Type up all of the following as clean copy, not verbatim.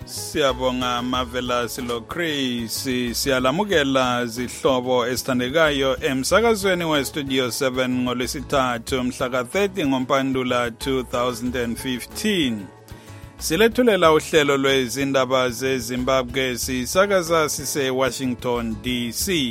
Siyabonga Mavela Silo Chris, siyalamukela zihlobo esithandekayo emsakazweni weStudio 7 ngolwesithathu mhla ka-30 ngoMpandula 2015. Silethulela uhlelo lwezindaba zeZimbabwe sisakaza sise-Washington DC.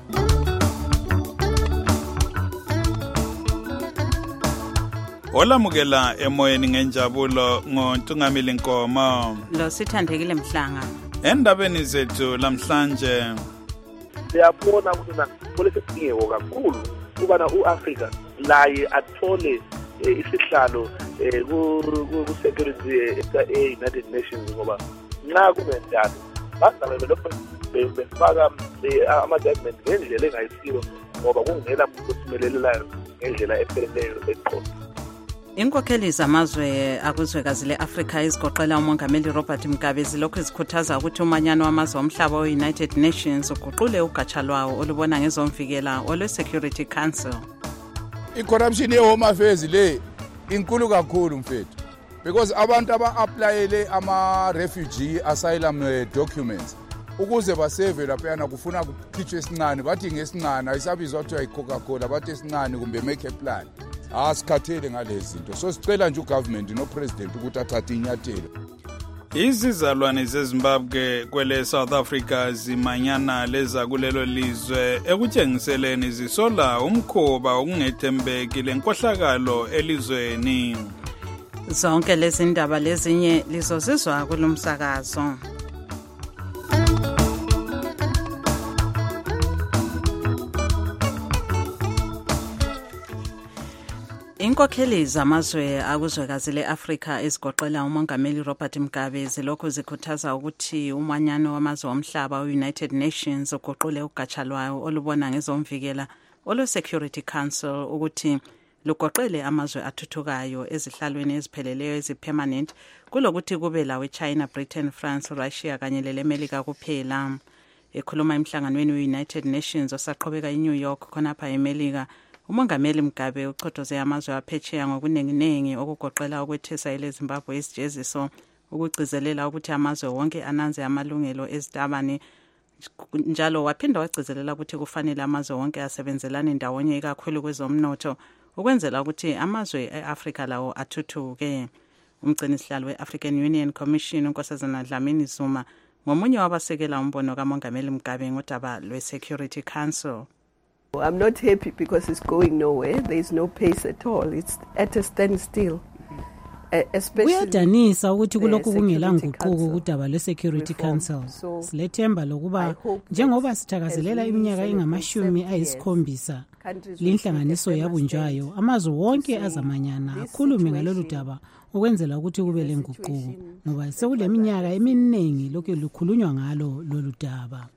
Olamukela emoyeni ngenjabulo ngoNtungamili Nkomo. Lo sithandekile Mhlanga. Endabeni zethu lamhlanje siyabona ukuthi kulesidingeko kakhulu ukubana uAfrica laye athole isihlalo ku-security e-United Nations ngoba nxa kungenjalo bazabe lokho befaka ama-judgment ngendlela engayisiyo ngoba kungela muntu osimelelelayo ngendlela epheleleyo eqotho. Inkokheli zamazwe akuzwekazi le-Afrika ezigoqela umongameli Robert Mugabe zilokhu zikhuthaza ukuthi umanyano wamazwe omhlaba we-United Nations uguqule ugatsha lwawo olubona ngezomvikela olwe-Security Council. I-corruption ye-Home Affairs le inkulu kakhulu mfethu because abantu aba-aplayele ama-refugee asylum documents ukuze baseve laphayana kufuna kukhitshwe esincane bathi ngesincane ayisabizwa kuthiwa yi-Coca-Cola bathi esincane kumbe make a plan. Asikhathele ngalezi zinto so sicela nje ugovernment nopresident ukuthi athathe inyathelo. Izizalwane zeZimbabwe kwele South Africa zimanyana leza kulelo lizwe ekutshengiseleni zisola umkhoba okungethembeki lenkohlakalo elizweni. Zonke lezi ndaba lezinye lizozizwa kulomsakazo. Inkokheli zamazwe akuzwekazi le-Afrika ezigoqela umongameli Robert Mugabe zilokhu zikhuthaza ukuthi umanyano wamazwe omhlaba we-United Nations uguqule ugatsha lwayo olubona ngezomvikela olwe-Security Council ukuthi lugoqele amazwe athuthukayo ezihlalweni ezipheleleyo ezipermanent kulokuthi kube lawe China, Britain, France, Russia kanye lelemelika kuphela. Ekhuluma emhlanganweni we-United Nations osaqhubeka eNew York khonapha eMelika, umongameli Mugabe uchothoze amazwe aphetsheya ngokunenginengi okugoqela ukwethesa eleZimbabwe isijeziso ukugcizelela ukuthi amazwe wonke ananze amalungelo ezitabane njalo waphinda wagcizelela ukuthi kufanele amazwe wonke asebenzelane ndawonye ikakhulu kwezomnotho ukwenzela ukuthi amazwe e-Afrika lawo athuthuke. Umgcinisihlalo we-African Union Commission uNkosazana Dlamini Zuma ngomunye wabasekela umbono kamongameli Mugabe ngodaba lwe-Security Council. I'm not happy because it's going nowhere. There is no pace at all. It's at a standstill. Kuyadanisa ukuthi kulokhu kungela nguquko kudaba lwe-Security Council. Silethemba lokuba njengoba sithakazelela iminyaka engama-70 linhlanganiso yabunjwayo amazwe wonke azamanyana akhulume ngalolu daba ukwenzela ukuthi kube lenguquko ngoba sekuleminyaka eminingi lokhu lukhulunywa ngalo lolu daba.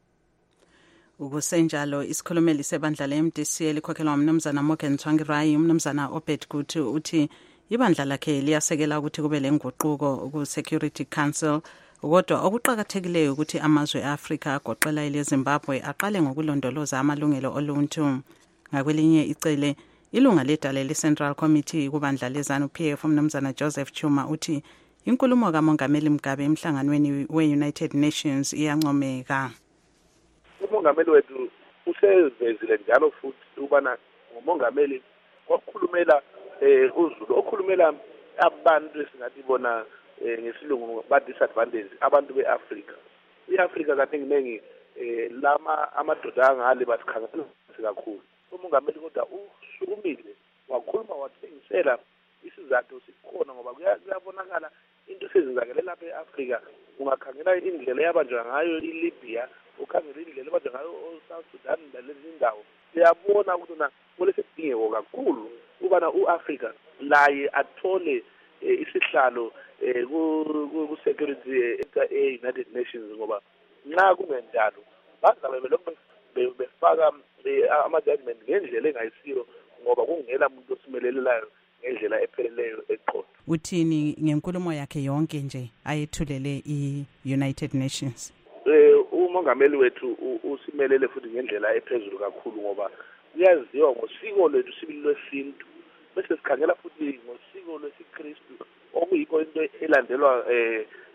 Ukusenjalo isikhulumeli sebandla le-MDC elikhokhelwa umnumzana Morgan Tsvangirai umnumzana Obed Gutu uthi ibandla lakhe liyasekela ukuthi kube lenguquko ku-Security Council kodwa okuqakathekileyo ukuthi amazwe e-Afrika agoqela eleZimbabwe aqale ngokulondoloza amalungelo oluntu. Ngakwelinye icele ilunga ledale le-Central Committee kubandla le-ZANU-PF umnumzana Joseph Chuma uthi inkulumo kamongameli Mugabe emhlanganweni we-United Nations iyancomeka. Umongameli wethu usevezile njalo futhi ubana umongameli okhulumela uZulu okhulumela abantu esingathi bona ngesilungu ba-disadvantage abantu be-Afrika. I-Afrika kaningi lama amadoda angale basikhangela kakhulu. Umongameli kodwa usukumile wakhuluma wathengisela isizathu sikhona ngoba kuyabonakala into sezenzakele lapha e-Afrika. Ungakhangela indlela yabanjwa ngayo iLibya ukhangela indlela yabanjwa ngayo South Sudan nalezi ndawo siyabona ukuthi kulesidingeko kakhulu ukubana uAfrica laye athole isihlalo ku-security e-United Nations ngoba nxa kungenjalo bazabe lokho befaka ama-judgment ngendlela engayisiyo ngoba kungela muntu osimelelelayo ngendlela epheleleyo eqotho. Uthini ngenkulumo yakhe yonke nje ayethulele i-United Nations? Umongameli wethu usimelele futhi ngendlela ephezulu kakhulu ngoba kuyaziwa ngosiko lwethu sibili lwesintu bese sikhangela futhi ngosiko lwesikristu okuyikho into elandelwa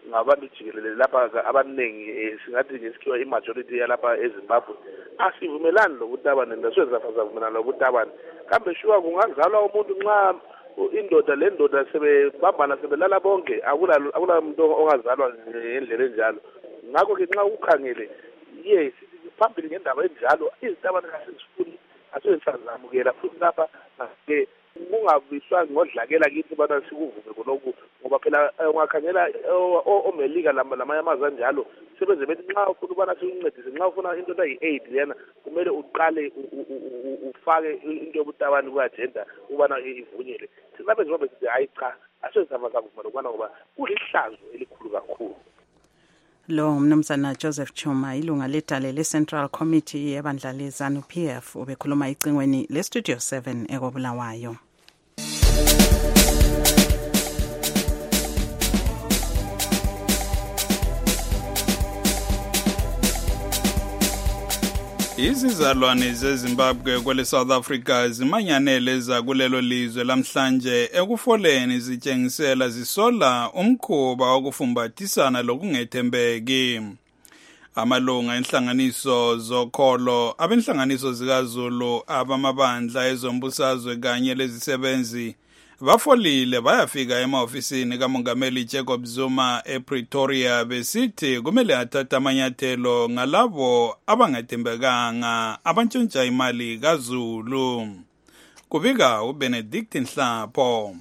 ngabantu jikelele lapha abaningi singathi ngesikhiwa i-majority yalapha eZimbabwe asivumelani lobutabane naswezafazavumelana lobutabane kambe shuwa kungazalwa umuntu nxa indoda le ndoda sebebambana sebelala bonke akula muntu ongazalwa ngendlela enjalo ngakho ke nxa ukhangele yes phambili ngendaba enjalo izitabane kasizifuni asizamukela futhi lapha ke kungabiswa ngodlakela kithi bana sikuvume kulokhu ngoba phela ungakhangela omelika lamanye amazwe anjalo sebenze bethi nxa ufuna ubana sikuncedise nxa ufuna into eyi-aid lena kumele uqale ufake into yobutabane ku-agenda ubana ivunyelwe thina bezimbabwe sithi hayi cha asizamazavuma lokubana ngoba kulihlazo elikhulu kakhulu. Lo mnumzana Joseph Chuma ilunga ledale le-Central Committee yebandla le-ZANU-PF ubekhuluma icingweni le-Studio 7 ekobulawayo. Izizalwane zeZimbabwe kwele South Africa zimanyanele zakulelo lizwe lamhlanje ekufoleni zitshengisela zisola umkhuba wokufumbathisana lokungethembeki. Amalunga enhlanganiso zokholo, abenhlanganiso zikaZulu, abamabandla ezombusazwe kanye lezisebenzi bafolile bayafika emaofisini kaMongameli Jacob Zuma ePretoria besithi kumele athathe amanyathelo ngalabo abangathembekanga abantshontsha imali kaZulu. Kubika uBenedict Nhlapho.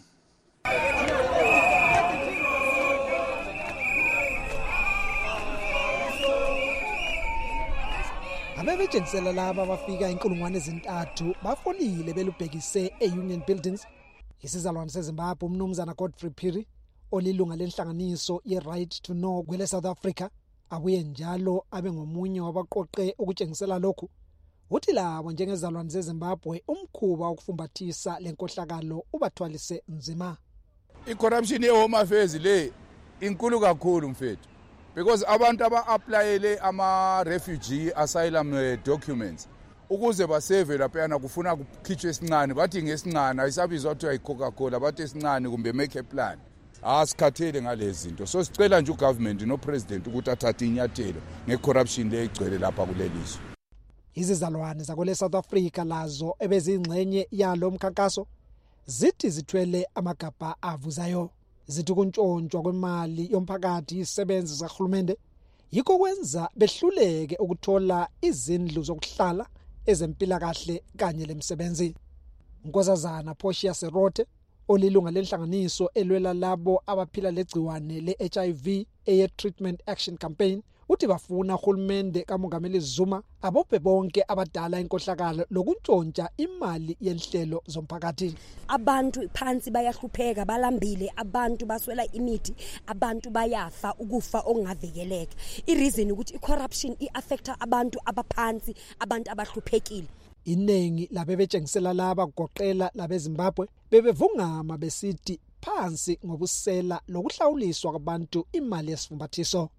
Abebetshengisela laba abafika inkulungwane ezintathu bafolile belubhekise e-Union Buildings. Isizalwane seZimbabwe umnumzana Godfrey Phiri olilunga lenhlanganiso ye-Right to Know kwele South Africa abuye njalo abe ngomunye wabaqoqe ukutshengisela lokhu. Uthi labo njengezalwane zeZimbabwe umkhuba wokufumbathisa lenkohlakalo ubathwalise nzima. I-corruption ye-Home Affairs le inkulu kakhulu mfethu because abantu aba-applyele ama-refugee asylum documents ukuze baseve laphayana kufuna kukhitshwe esincane bathi ngesincane ayisabizwa kuthiwa yi-Coca-Cola bathi esincane kumbe make a plan. Asikhathele ngalezi zinto so sicela nje ugovernment nopresident ukuthi athathe inyathelo nge-corruption le igcwele lapha kulelizwe. Izizalwane zakule South Africa lazo ebezingxenye yalo mkhankaso zithi zithwele amagabha avuzayo. Zithi kuntshontshwa kwemali yomphakathi isebenzi zahulumende yikho kwenza behluleke ukuthola izindlu zokuhlala ezempilakahle kanye lemsebenzi. Nkosazana Portia Serote olilunga lenhlanganiso elwela labo abaphila legciwane le-HIV eye-Treatment Action Campaign uthi bafuna uhulumende kaMongameli Zuma abophe bonke abadala inkohlakalo lokuntshontsha imali yenhlelo zomphakathi. Abantu phansi bayahlupheka balambile, abantu baswela imithi, abantu bayafa ukufa okungavikeleka. I-reason ukuthi i-corruption i-affecta abantu abaphansi, abantu abahluphekile. Inengi labebetshengisela laba kugoqela labeZimbabwe bebevungama besithi phansi ngobusela lokuhlawuliswa kwabantu imali yesifumbathiso.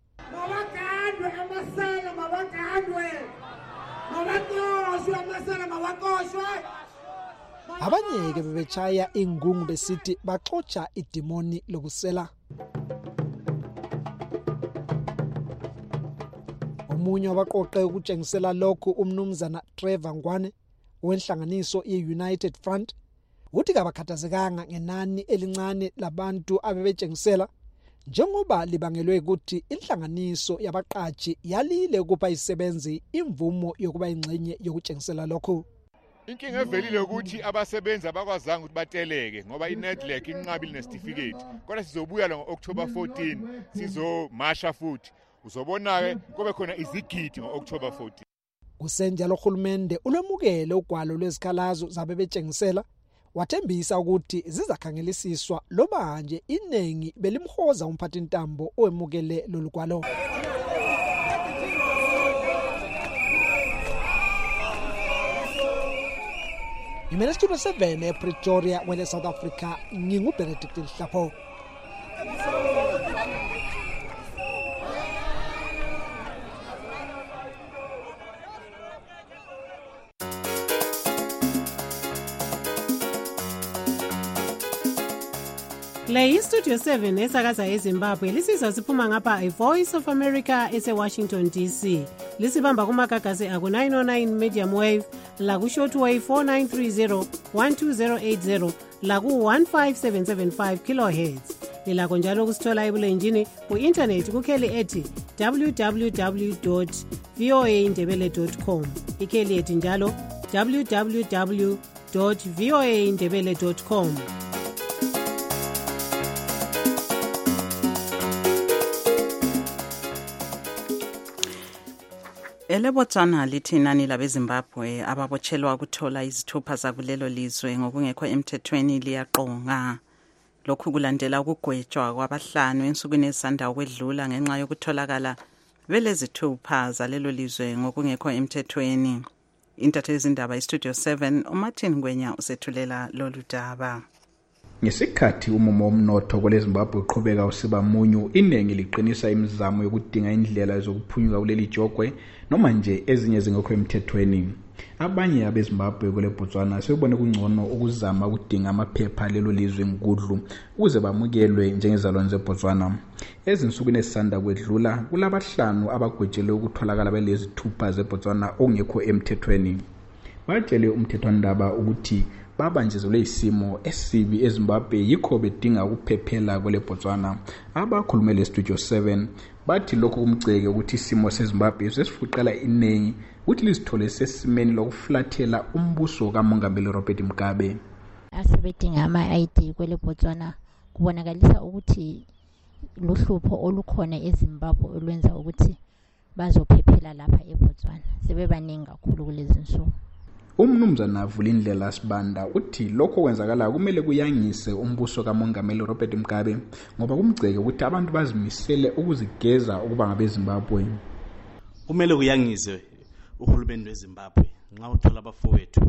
Abanye ke bebechaya ingungu besithi baxotsha idimoni lobusela. Omunye wabaqoqe ukutshengisela lokhu umnumzana Trevor Ngwane wenhlanganiso ye-United Front uthi kabakhathazekanga ngenani elincane labantu abebetshengisela njengoba libangelwe ukuthi inhlanganiso yabaqashi yalile ukuba isebenzi imvumo yokuba ingxenye yokutshengisela lokho. Inkinga evelile ukuthi abasebenzi abakwazanga ukuthi bateleke ngoba iNedlac inqabile nesitifiketi. Kodwa sizobuya la ngo-October 14 sizomasha futhi. Uzobona-ke kube khona izigidi ngo-October 14. Kusenjalo uhulumende ulwemukele ugwalo lwezikhalazo zabebetshengisela wathembisa ukuthi zizakhangelisiswa loba nje inengi belimhoza umphathintambo owemukele lolu gwalo. Imene Studio 7 ePretoria kwele South Africa nginguBenedict Nhlapho. Le iStudio 7 esakaza eZimbabwe lisizwa siphuma ngapha iVoice of America eseWashington DC. Lisibamba kumagagasi aku-909 medium wave, laku-shortwave 4930 12080, laku-15775 kilohertz. Lilakho njalo kusithola ebulenjini ku-internet kukheli ethi www.voaindebele.com. Ikheli ethi njalo www.voaindebele.com. EleBotswana lithi inani labeZimbabwe ababotshelwa ukuthola izithupha zakulelo lizwe ngokungekho emthethweni liyaqonga. Lokhu kulandela ukugwetshwa kwabahlanu ensukwini ezisanda ukwedlula ngenxa yokutholakala belezithupha zalelo lizwe ngokungekho emthethweni. Intatheli zindaba iStudio 7 uMartin Ngwenya usethulela lolu daba. Ngesikhathi umumo womnotho kweleZimbabwe uqhubeka usiba munyu, iningi liqinisa imizamo yokudinga indlela zokuphunyuka kuleli jogwe noma nje ezinye zingekho emthethweni. Abanye abeZimbabwe kweleBotswana sebebone kungcono ukuzama ukudinga amaphepha lelo lizwe ngudlu ukuze bamukelwe njengezalwane zeBotswana. Ezinsukwini ezisanda kwedlula kulabahlanu abagwetshelwe ukutholakala belezithupha zeBotswana okungekho emthethweni. Batshele umthethwandaba ukuthi babanjezelwe isimo esibi eZimbabwe yikho bedinga ukuphephela kweleBotswana. Abakhulume leStudio 7 bathi lokho kumceke ukuthi isimo seZimbabwe sesifuqela iningi ukuthi lizithole sesimeni lokuflathela umbuso kaMongameli Robert Mugabe. Asebedinga ama-ID kweleBotswana kubonakalisa ukuthi luhlupho olukhona eZimbabwe olwenza ukuthi bazophephela lapha eBotswana. Sebebaningi kakhulu kulezi nsuku. Umnumzana Vulindlela Sibanda uthi lokho kwenzakala kumele kuyangise umbuso kaMongameli Robert Mugabe ngoba kumceke ukuthi abantu bazimisele ukuzigeza ukuba ngabeZimbabwe. Kumele kuyangise uhulumeni weZimbabwe nxa uthola abafowethu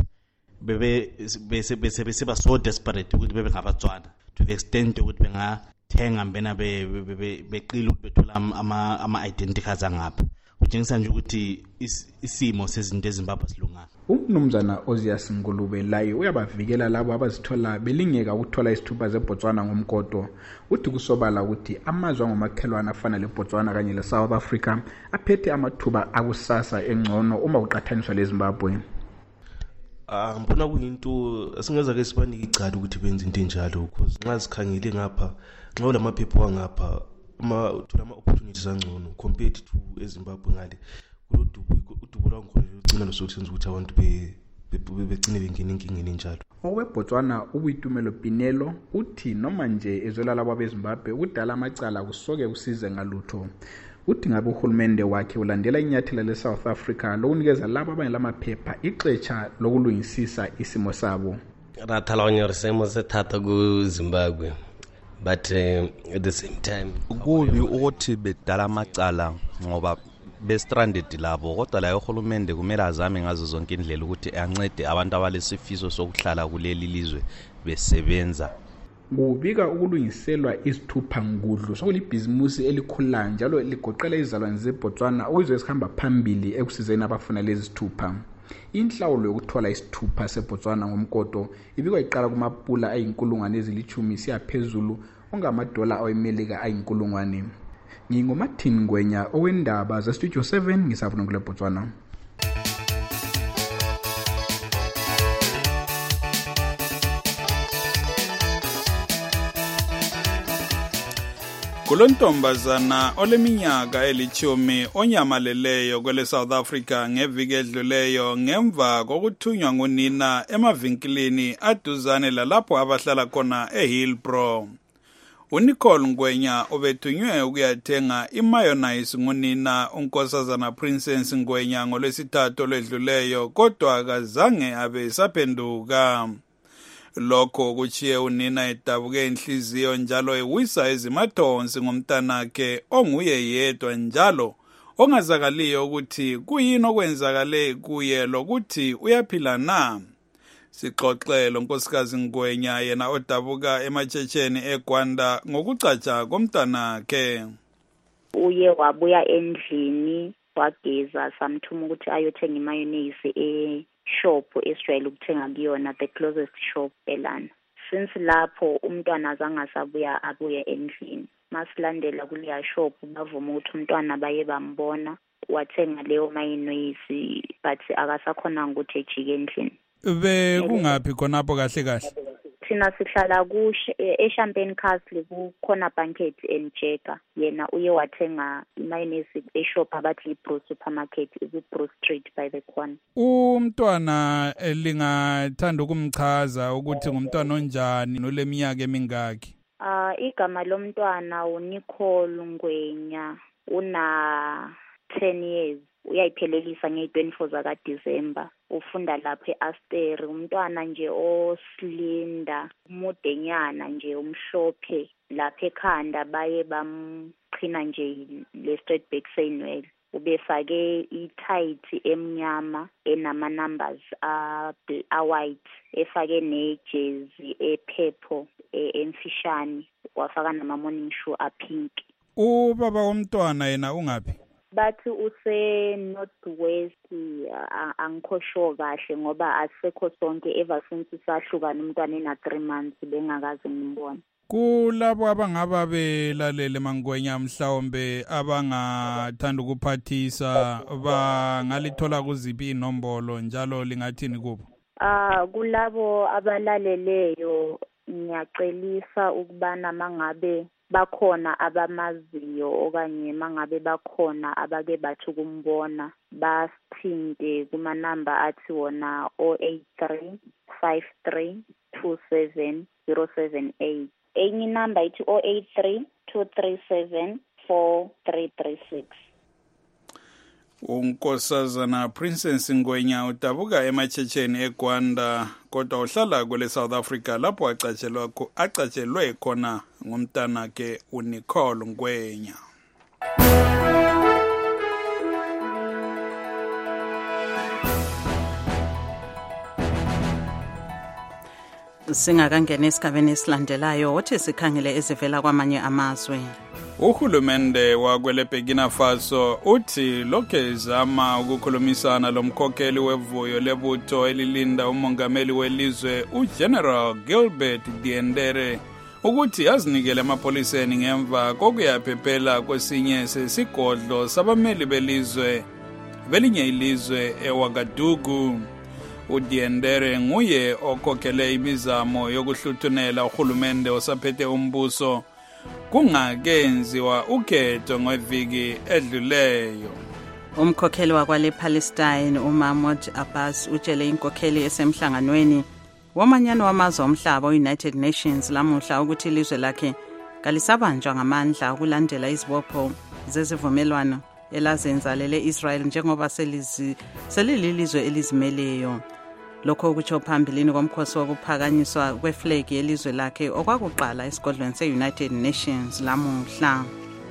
bese so desperate ukuthi bebe ngabatswana to the extent ukuthi bengathenga mbena beqila ukuthi bethola ama-identity cards angapha. Kutshengisa nje ukuthi isimo sezinto eZimbabwe silunganga. Umnumzana Ozias Ngulube laye uyabavikela labo abazithola belingeka ukuthola isithupha zeBotswana ngomkodo. Uthi kusobala ukuthi amazwe ngomakhelwana afana leBotswana kanye leSouth Africa aphethe amathuba akusasa engcono uma uqathaniswa leZimbabwe. Mbona kuyinto asingeza ke sibanike icala ukuthi benze into enjalo because nxa sikhangele ngapha nxa ulamaphepha wangapha uthola ama-opportunities angcono compared to eZimbabwe ngale udubo lwangikhona ugcina losokuthi senza ukuthi abantu begcine bengena enkingeni enjalo. OweBotswana uBuitumelo Pinelo uthi noma nje ezwela labo abeZimbabwe ukudala amacala kusoke kusize ngalutho. Uthi ngabe uhulumende wakhe ulandela inyathela leSouth Africa lokunikeza labo abangelamaphepha ixetsha lokulungisisa isimo sabo. Rathalonyo simo sethatha kuZimbabwe. But at the same time kubi ukuthi bedala amacala ngoba bestranded labo kodwa la uhulumende kumele azame ngazo zonke indlela ukuthi ancede abantu abalesifiso sokuhlala kuleli lizwe besebenza. Kubika ukulungiselwa izithupha ngudlu sokulibhizimusi elikhula njalo ligoqela izalwane zeBotswana okuzwe sihamba phambili ekusizeni abafuna lezi zithupha. Inhlawulo yokuthola isithupha seBotswana ngomkodo ibikwa iqala kumapula ayinkulungwane ezilithumi siyaphezulu ongamadola awemelika ayinkulungwane. NginguMartin Ngwenya owendaba zeStudio 7 ngisafuna kuleBotswana. Kulontombazana oleminyaka elithumi onyamaleleyo kwele South Africa ngeviki edluleyo ngemva kokuthunywa ngunina emavinkilini aduzane lalapho abahlala khona eHillbrow. UNicole Ngwenya obethunywe ukuyathenga imayonnaise ngunina unkosazana Princess Ngwenya ngolwesithathu olwedluleyo kodwa akazange abe saphenduka. Lokho kuchiye unina edabuke inhliziyo njalo ewisa ezimathonsi ngomntanakhe onguye yedwa njalo ongazakaliyo ukuthi kuyini okwenzakale kuye lokuthi uyaphila na. Sixoxelo nkosikazi Ngwenya yena odabuka ematshitsheni eGwanda ngokucatsha komntanakhe. Uye wabuya endlini wageza samthuma ukuthi ayothenga imayonnaise shop esijwayele ukuthenga kuyona the closest shop elana. since lapho umntwana azangasabuya abuye endlini. Masilandela kuleya shop bavuma ukuthi umntwana baye bambona wathenga leyo mayinoisi but akasakhona ukuthi ejike endlini. Kungaphi khonapho kahle kahle? Thina sihlala eChampagne Castle kukhona Banquet and Jagger. Yena uye wathenga imayonnaise eshop abathi iBrew Supermarket, iBrew Street by the corner. Umntwana lingathanda ukumchaza ukuthi ngumntwana onjani noleminyaka emingaki? Igama lomntwana uNicole Ngwenya, una 10 years. Uyayiphelelisa nge-24 zaka December. Ufunda lapha eAsteri. Umntwana nje oslinda, umudenyana nje umhlophe. Lapha ekhanda baye bamqhina nje le straight back seinwele. Ubefake i-tight emnyama enama numbers white, efake nejezi epurple emfishane, wafaka nama morning shoe pink. Ubaba womntwana yena ungaphi? Bathi use northwest, angikho sure kahle ngoba asekho sonke ever since sahlukana umntwana ena 3 months bengakazi ngimbona. Kulabo abangaba belalele mangwenya mhlawumbe abangathanda ukuphathisa bangalithola kuziphi inombolo njalo lingathini kubo? Kulabo abalaleleyo ngiyacelisa ukubana mangabe bakhona abamaziyo okanye mangabe bakhona abake bathi ukumbona basithinte kuma number athi wona 083 53 27 078. Enye number ithi 083 237 4336. Unkosazana Princess Ngwenya udabuka eMatshecheni eGwanda kodwa uhlala kule South Africa lapho acatshelwe khona ngumntana ke uNicole Ngwenya. Singakangena esigabeni esilandelayo othi sikhangele ezivela kwamanye amazwe. Uhulumende wakwele Burkina Faso uthi lokhe zama ukukhulumisana lomkhokheli wevuyo lebutho elilinda umongameli welizwe uGeneral Gilbert Diendere ukuthi azinikele emapoliseni ngemva kokuyaphephela kwesinye sesigodlo sabameli belizwe belinye ilizwe eWagadugu. uDiendere nguye okhokhele imizamo yokuhluthunela uhulumende osaphethe umbuso kungakenziwa ukhetho ngeviki edluleyo. Umkhokheli wakwale Palestine uMahmoud Abbas utshele inkokheli esemhlanganweni womanyano wamazwe omhlaba United Nations lamuhla ukuthi ilizwe lakhe kalisabanjwa ngamandla ukulandela izibopho zezivumelwano elazenza lele Israel njengoba selilizwe elizimeleyo. Lokho ukutsho phambilini komkhosi wokuphakanyiswa kweflag yelizwe lakhe okwakuqala esigodlweni se-United Nations lamuhla.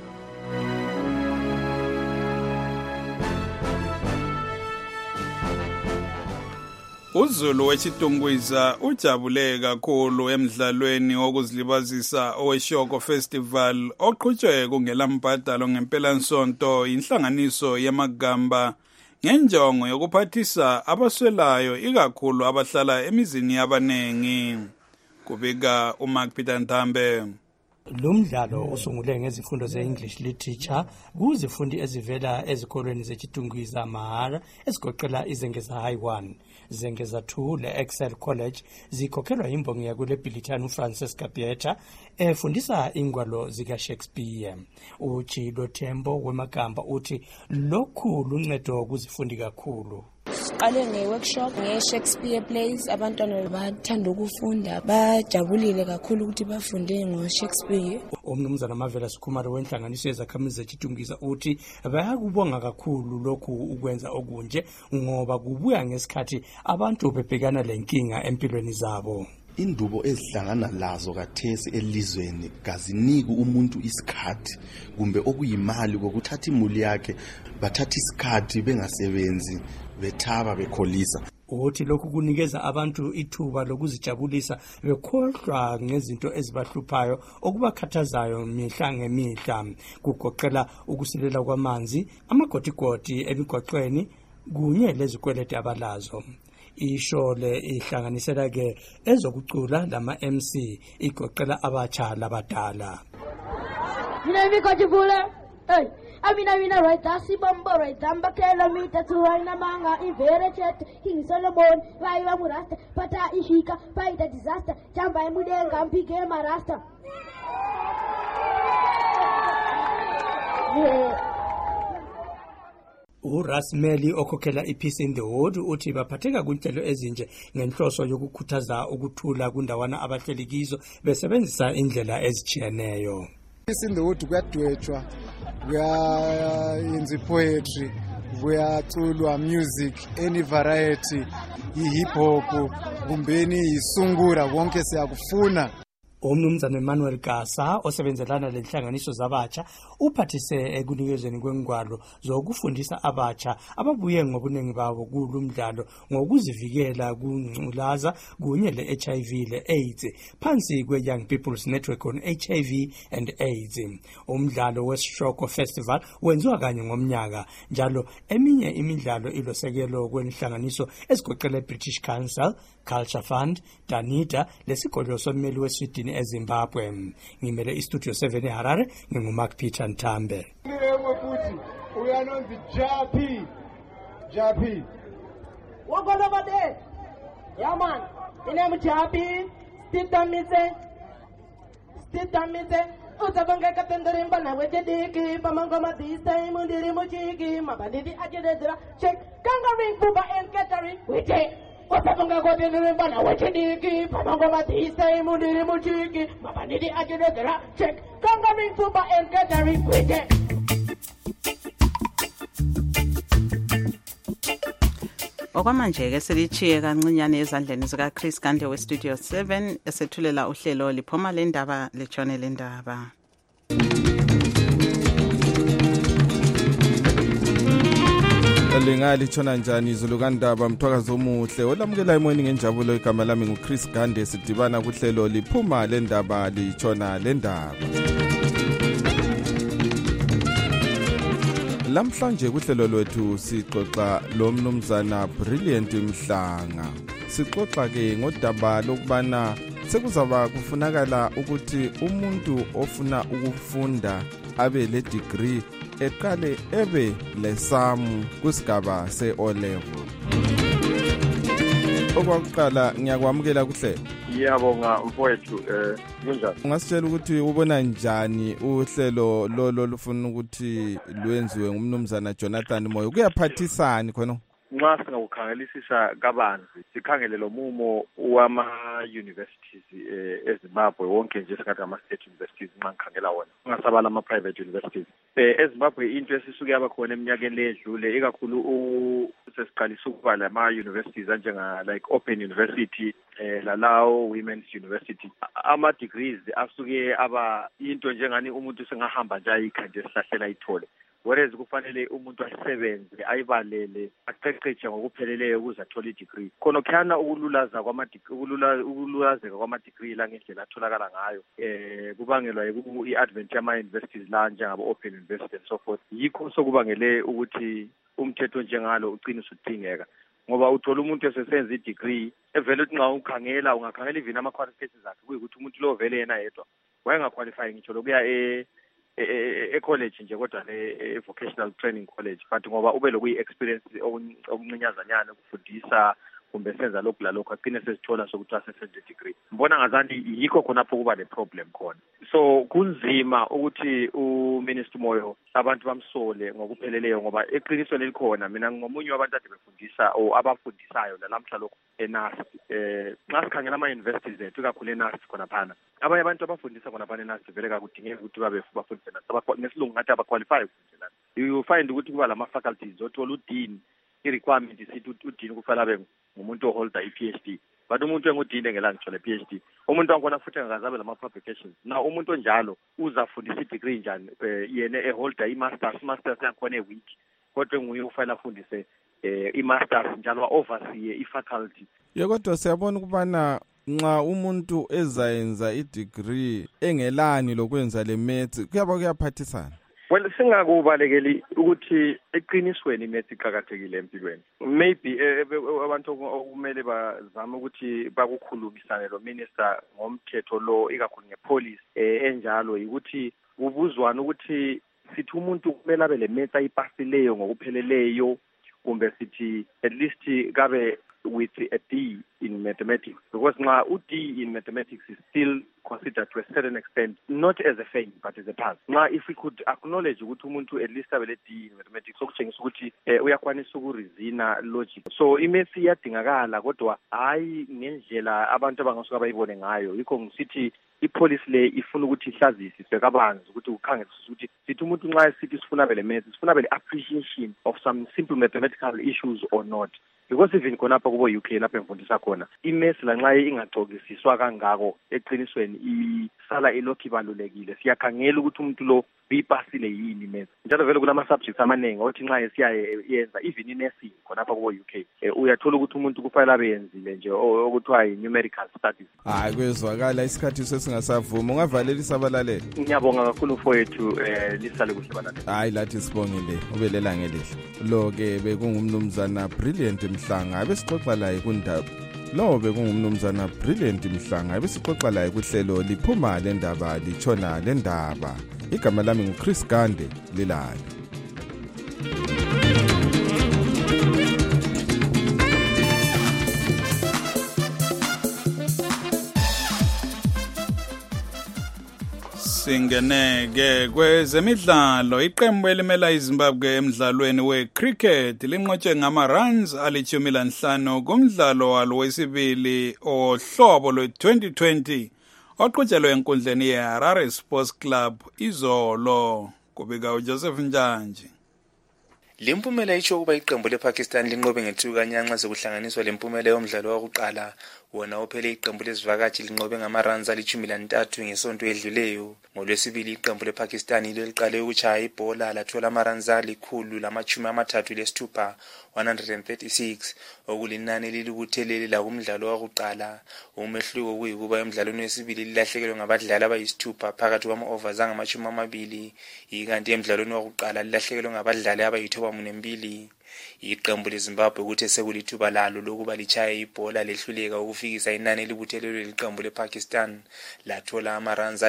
uZulu wechitungwiza ujabule kakhulu emidlalweni wokuzilibazisa oweshoko festival oqhutshwe kungelambhadalo ngempelasonto inhlanganiso yamagamba ngenjongo yokuphathisa abaswelayo ikakhulu abahlala emizini yabanengi. Kubika uMark Peter Ntambe. Lo mdlalo usungule ngezifundo ze-English literature kuzifundi ezivela ezikolweni zechitungwiza mahara ezigoqela izengeza high 1, zengeza 2 le-Excel College zikhokhelwa yimbongi yakule Bilitani uFrancis Gabieta efundisa ingwalo zika-Shakespeare. uJilo Tembo wemagamba uthi lokhu luncedo kuzifundi kakhulu. Siqale nge-workshop nge-Shakespeare plays, abantwana bathanda ukufunda, bajabulile kakhulu ukuthi bafunde ngo-Shakespeare. Umnumzana Mavela Sikhumalo wenhlanganiso yezakhamizi zechitungwiza uthi bayakubonga kakhulu lokhu ukwenza okunje ngoba kubuya ngesikhathi abantu bebhekana lenkinga empilweni zabo. Indubo ezihlangana lazo kathesi elizweni kaziniki umuntu isikhathi kumbe okuyimali kokuthatha imuli yakhe bathatha isikhathi bengasebenzi bethaba bekholisa. Uthi lokhu kunikeza abantu ithuba lokuzijabulisa bekhohlwa ngezinto ezibahluphayo okubakhathazayo mihla ngemihla kugoqela ukusilela kwamanzi, amagotigodi emigoqweni kunye lezikweleti abalazo. isho le ihlanganisela ke ezokucula lama MC igoqela abatsha labadala. Mina mikojivule hey Amina right asi bombo right amba kilomita tuhaina manga ivere chet King Solomon vaiva murasta pata ishika paita disaster chamba emudenga mpige marasta uRasmeli okhokhela iPeace in the Hood uthi baphatheka kunhlelo ezinje ngenhloso yokukhuthaza ukuthula kundawana abahleli kizo besebenzisa indlela ezijiyeneyo. Peace in the Hood kuyadwetshwa, kuyenza poetry, kuyaculwa music, any variety, hip hop, kumbeni isungura konke siyakufuna. Umnumzana Emmanuel Gasa osebenzelana lenhlanganiso zabatsha uphathise ekunikezweni kwengwalo zokufundisa abatsha ababuye ngobuningi babo kulumdlalo ngokuzivikela kungculaza kunye le-HIV le-AIDS phansi kwe-Young People's Network on HIV and AIDS. Umdlalo weShoko Festival wenziwa kanye ngomnyaka njalo eminye imidlalo ilosekelo kwenhlanganiso ezigoqela British Council, Culture Fund, Danida lesigodlo sommeli weSweden eZimbabwe. Ngimele istudio 7 eHarare nginguMark Peter Ntambe. Uyanonzi Japi. What goes over there? Yeah man, my name is Japi. Stitamise. Usagonga katendere mbana wejediki pamangoma this time undiri muchiki mabandidi ajededra check kangaring puba and catering wete. Usagonga katendere mbana wejediki pamangoma this time undiri muchiki mabandidi ajededra check kangaring puba and catering wete. Okwamanje-ke selichiye kancinyane ezandleni zikaChris Gande weStudio 7 esethulela uhlelo liphuma lendaba letshone lendaba. Lingali tshona njani izulu kandaba mthwakazi omuhle olamukela emoyeni ngenjabulo igama lami nguChris Gande sidibana kuhlelo liphuma lendaba litshona lendaba. Lamhlanje kuhlelo lwethu sixoxa lo mnumzana Brilliant Mhlanga. Sixoxa ke ngodaba lokubana sekuzaba kufunakala ukuthi umuntu ofuna ukufunda abe le degree eqale ebe lesamu kusigaba se-O level. Okwakuqala ngiyakwamukela kuhle. Ngiyabonga mfowethu kunjani? Ungasitshela ukuthi ubona njani uhlelo lolo lufuna ukuthi lwenziwe ngumnumzana Jonathan Moyo kuyaphathisana khona? Nxa singakukhangelisisa kabanzi sikhangele lo mumo wama universities eZimbabwe wonke nje singathi ama state universities nxa ngikhangela wona ungasabala ama private universities eZimbabwe into esisuke yaba khona eminyakeni ledlule ikakhulu sesiqalisa ukuba lama universities anjenga like Open University lalawo Women's University ama degrees asuke aba into njengani umuntu sengahamba nje ayikhanje sihlahlela ayithole. Whereas kufanele umuntu asebenze ayibalele aqeqeshe ngokupheleleyo ukuze athole i-degree khona khana ukululazeka kwama degree la ngendlela atholakala ngayo kubangelwa i-advent yama universities la njengabo Open University and so forth yikho sokubangele ukuthi umthetho njengalo ugcina usudingeka ngoba uthola umuntu esesenza i-degree evele uthi nxa ukhangela ungakhangela even ama qualifications akhe kuyikuthi umuntu lo vele yena yedwa wayengaqualify ngitsho lokuya college nje kodwa vocational training college but ngoba ube lokuyi experience okuncinyazanyana ukufundisa kumbe senza lokhu lalokho agcine sesithola sokuthi asesenze degree. Mbona ngazani yikho khonapho kuba le problem khona. So kunzima ukuthi uMinister Moyo abantu bamsole ngokupheleleyo ngoba eqiniso lelikhona mina ngomunye wabantu ade befundisa o abafundisayo lamhla lokho eNAST nxa sikhangela ama universities ethu kakhulu eNAST khona phana abanye abantu abafundisa khona phana eNAST vele kakudingeki ukuthi babe bafundise naSt nesilungu ngathi abaqualify ukufundisa. You find ukuthi kuba lama faculties othola udean i-requirement isithi udean kufanele abe ngumuntu oholda i-PhD but umuntu engudini engelanga ngithola i-PhD umuntu wakhona futhi engakazabe lama publications now umuntu onjalo uzafundisa i-degree njani yena eholda i-masters yakhona e-week kodwa nguye ufanele afundise i-masters njalo oversee i-faculty. Kodwa siyabona ukubana nxa umuntu ezayenza i-degree engelani lokwenza le maths kuyaphathisana. Well, singakubalekeli ukuthi eqinisweni imethi iqhakathekile empilweni. Maybe abantu okumele bazama ukuthi bakukhulumisane lo minister ngomthetho lo ikakhulu ngepolice enjalo ukuthi kubuzwana ukuthi sithi umuntu kumele abe lemethi ayipasileyo ngokupheleleyo kumbe sithi at least kabe with a D in mathematics, because now D in mathematics is still considered to a certain extent not as a fail but as a pass. Now if we could acknowledge ukuthi umuntu at least have a D in mathematics okutshengisa ukuthi uyakwanisa ukurizina logic, so imath iyadingakala kodwa hayi ngendlela abantu abangasuka bayibone ngayo. Yikho ngisithi ipolice le ifuna ukuthi ihlaziswe kabanzi ukuthi ukhangelisise ukuthi sithi umuntu nxa esithi sifuna bele math sifuna bele appreciation of some simple mathematical issues or not, because even khonapha kubo UK lapha emfundisa khona imath la nxa ingagcokisiswa kangako eqinisweni isala ilokhu ibalulekile. Siyakhangela ukuthi umuntu lo uyipasile yini imath, njalo vele kulama subjects amaningi othi nxa siyayenza even inursing khonapha kubo UK uyathola ukuthi umuntu kufanele abe yenzile nje okuthiwa numerical studies. Hayi kwezwakala isikhathi sesingasavuma, ungavalelisa abalaleli. Ngiyabonga kakhulu mfowethu lisale kuhle balaleli. Hayi lathi sibongile ubelela ngelihle lo ke bekungumnumzana Brilliant Mhlanga besixoxa laye kundaba lo bekungumnumzana Brilliant Mhlanga besixoxa laye kuhlelo liphuma lendaba litshona lendaba. Igama lami nguChris Gande lilala. Singeneke kwezemidlalo. Iqembu elimela iZimbabwe emidlalweni wecricket linqotshe ngama-runs ali-15 kumdlalo walo wesibili ohlobo lwe-2020 oqhutshelwe enkundleni yeHarare Sports Club izolo. Kubika uJoseph Njanji. Lempumela itsho ukuba iqembu lePakistan linqobe ngethuka kanyanxa sekuhlanganiswa lempumela yomdlalo wokuqala wona ophele iqembu lesivakashi linqobe ngama-runs ali-13 ngesonto edluleyo. Ngolwesibili iqembu lePakistan ilo liqale ukutshaya ibhola lathola ama-runs ali-136 136 okulinani lilukutheleli la kumdlalo wokuqala. Umehluko kuyikuba emidlalweni wesibili lilahlekelwe ngabadlali abayisithupha phakathi kwama-overs angama-20 ikanti emidlalweni wokuqala lilahlekelwe ngabadlali abayi-92. Iqembu leZimbabwe kuthe sekulithuba lalo lokuba lichaye ibhola lehluleka ukufikisa inani elibuthelelwe liqembu lePakistan lathola ama-runs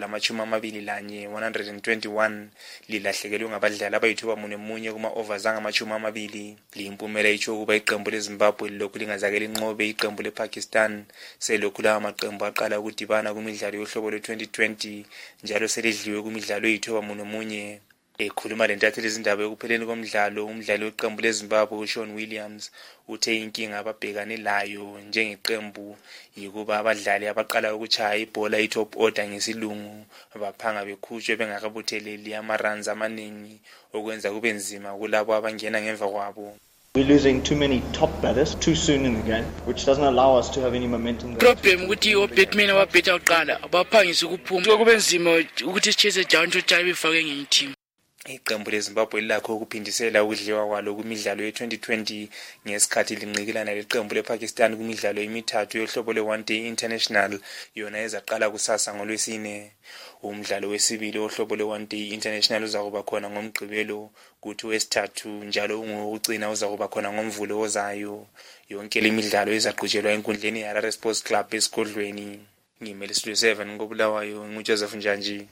ali-121 121 lilahlekelwe ngabadlali abayi-91 kuma-overs angama-20. Limpumela itsho ukuba iqembu leZimbabwe lilokhu lingazake linqobe iqembu lePakistan selokhu lawa maqembu aqala ukudibana kumidlalo yohlobo lwe-2020 njalo selidliwe kumidlalo eyi-91. Ekhuluma lentatheli izindaba ekupheleni komdlalo, umdlali weqembu leZimbabwe uShaun Williams uthe inkinga ababhekane layo njengeqembu yikuba abadlali abaqala ukuchaya ibhola i-top order ngesilungu baphanga bekhutshwe bengakabutheleli ama-runs amaningi okwenza kube nzima kulabo abangena ngemva kwabo. We're losing too many top batters too soon in the game, which doesn't allow us to have any momentum. Problem ukuthi obatman ababhetha uqala abaphangisa ukuphuma kube nzima ukuthi sichase down to time befake ngenye team. Iqembu leZimbabwe lakho ukuphindisela ukudliwa kwalo kumidlalo ye-2020 ngesikhathi linqikilana leqembu lePakistan kumidlalo emithathu yohlobo le-One Day International yona ezaqala kusasa ngolwesine. Umdlalo wesibili ohlobo le-One Day International uzakuba khona ngoMgqibelo kuthi wesithathu njalo ungokugcina uzakuba khona ngoMvulo ozayo. Yonke le midlalo izaqhutshelwa enkundleni yeHarare Sports Club esigodlweni. Ngimele Studio 7 ngobulawayo nguJoseph Njanji.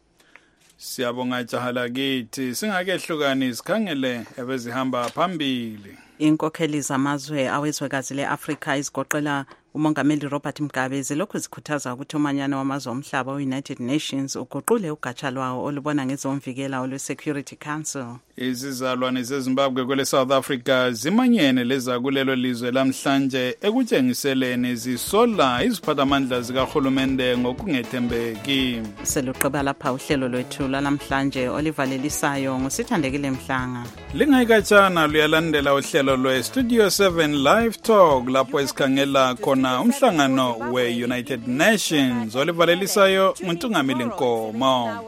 Siyabonga jahala kithi singakehlukani sikhangele ebezihamba phambili. Inkokheli zamazwe awezwekazi leAfrika izigoqela umongameli Robert Mugabe zilokhu zikhuthaza ukuthi umanyano wamazwe omhlaba we-United Nations uguqule ugatsha lwawo olubona ngezomvikela olwe-Security Council. Izizalwane zeZimbabwe kwele South Africa zimanyene leza kulelo lizwe lamhlanje ekutshengiseleni zisola iziphathamandla zikahulumende ngokungethembeki. Seluqeba lapha uhlelo lwethu lamhlanje olivalelisayo ngusithandekile Mhlanga. Lingayikatshana luyalandela uhlelo lwe-Studio 7 Live Talk lapho esikhangela khona umhlangano we-United Nations olivalelisayo nguNtungamili Nkomo.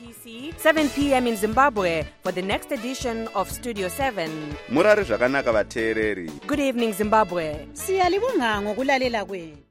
7 p.m. in Zimbabwe for the next edition of Studio 7. Murari zvakanaka vateereri. Good evening Zimbabwe. Siyalibonga ngokulalela kwenu.